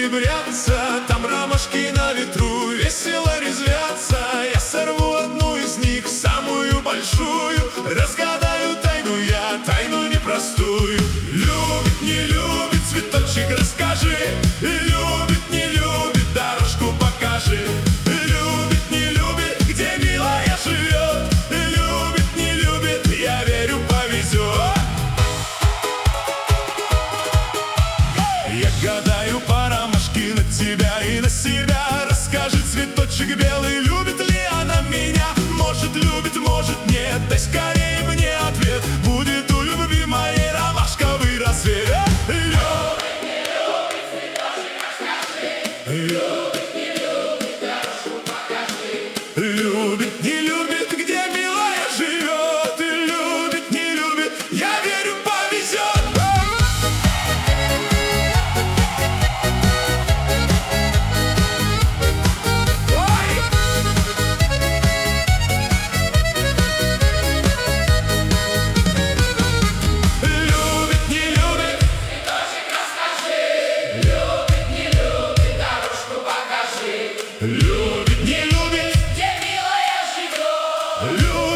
серебрятся, там ромашки на ветру весело резвятся. Я сорву одну из них, самую большую, разгадаю тайну я, тайну непростую. Любит, не любит, цветочек расскажи. Любит, не любит, дорожку покажи. Любит, не любит, где милая живет. Любит, не любит, я верю, повезет. Я гадаю по ромашке на тебя и на себя. Расскажи, цветочек белый, любит ли она меня? Может, любит, может, нет, дай скорее мне ответ. Будет у любви моей ромашковый рассвет. Любит, не любит, цветочек расскажи. Любит, не любит, дорожку покажи. Любит, не любит, где милая живет. Любит, не любит, я верю, повезет. Любит, не любит, где милая живет.